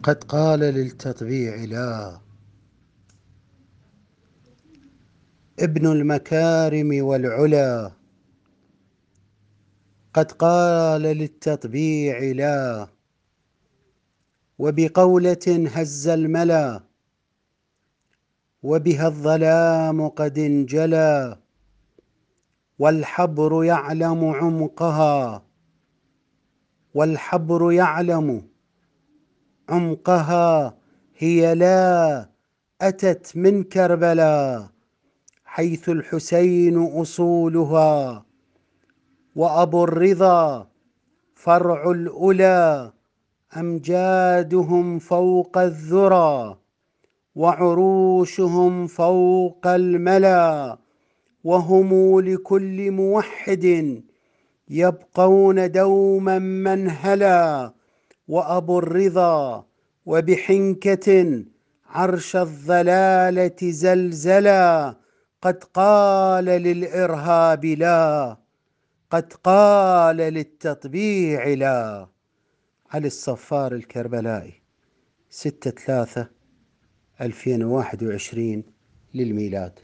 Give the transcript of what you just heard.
قد قال للتطبيع لا. ابن المكارم والعلا قد قال للتطبيع لا، وبقولة هز الملا، وبها الظلام قد انجلى، والحبر يعلم عمقها، والحبر يعلم عمقها. هي لا أتت من كربلا، حيث الحسين أصولها، وأبو الرضا فرع الأولى، أمجادهم فوق الذرى، وعروشهم فوق الملا، وهم لكل موحد يبقون دوما منهلا. وأبو الرضا وبحنكة عرش الضلالة زلزلا، قد قال للإرهاب لا، قد قال للتطبيع لا. علي الصفار الكربلائي 6/3/2021 للميلاد.